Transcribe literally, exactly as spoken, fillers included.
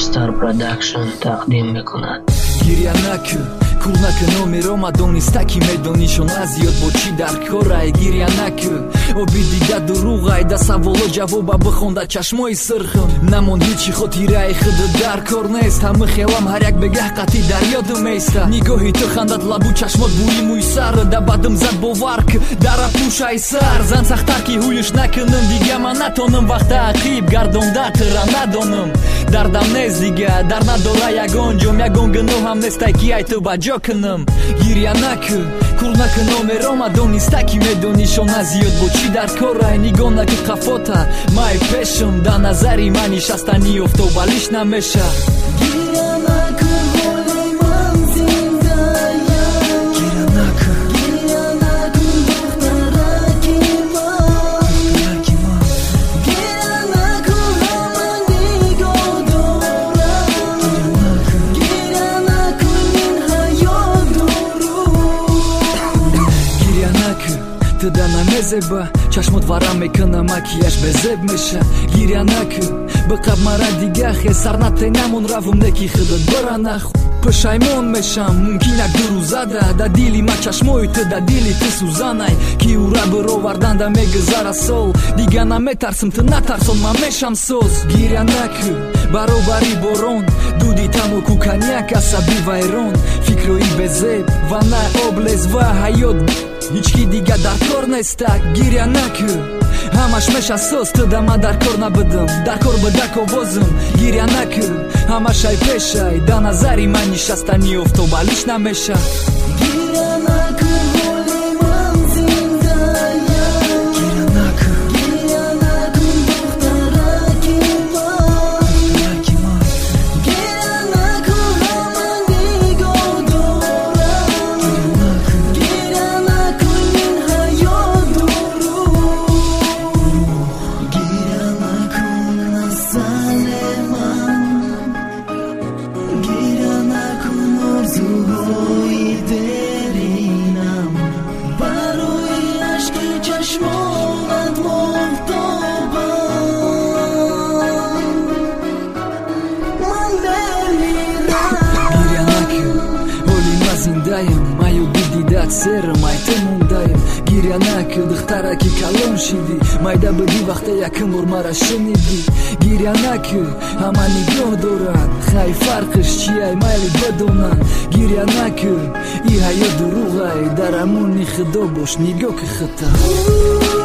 استار پروداکشن تقدیم میکند. گریه نکن کول نکن نمیرو ما دونستکی میدونیشون از یاد با چی در کاره. گریه نکن آبی دیگه دروغه ده سوال و جواب بخون ده چشمای سرخم نمون هیچی خاطیره خود در کار نیست. همه خیلم هر یک بگه قطی در یادم ایسته. نگاهی تو خندت لبو چشمات بوی موی سر ده بدم زد باور که در پوشای سر زن سختر که هویش نکنم دیگه من نتونم وقت عقیب گردونده تره ندانم دردم نیست دیگه در نداره یگان جام یگان گناه هم نیست که ای تو بجا کنم. گریه نکن کول نکن نمیرم دونسته که میدونیشون از یاد با چی در کاره. نگاه نکن قفاته مای پیشم در نظری منی شستنی افت و بلیش نمیشه. زبا چشمت ورم میکنه مکیاژ به زب میشه. گریه نکن بقب مرا دیگه خی سر نتینمون روم نکی خودت برا نخو پشیمون میشم ممکنه دو روزه ده ده دیلی ما چشمای تو ده دیلی تو سوزانای کی او را برو وردن ده میگذاره سال دیگه نمیترسم تو نترسون من میشم سوز. گریه نکن برابری بارون دودی تمو کوکنیک عصبی ویرون فکروی به زب و نه آبلز و حیات هیچکی دیگه در کار نیسته. گریه نکن همش میشه سوز تو ده من در کار نبودم در کار بده کابازم. گریه نکن همش ای پیشه ده نظری من نشستنی افت و بلیش نمیشه. گریه نکن маю бидидат серым айтымундайым. гиря накил духтараки калон шиди майда биди вақте яким бор мара шиниди. гиря накил ҳама нигоҳ дорад хай фарқиш чиай майли бадонанд. гиря накил и ҳаёт дуруғай дар амони худо бош нигоҳ ки хата.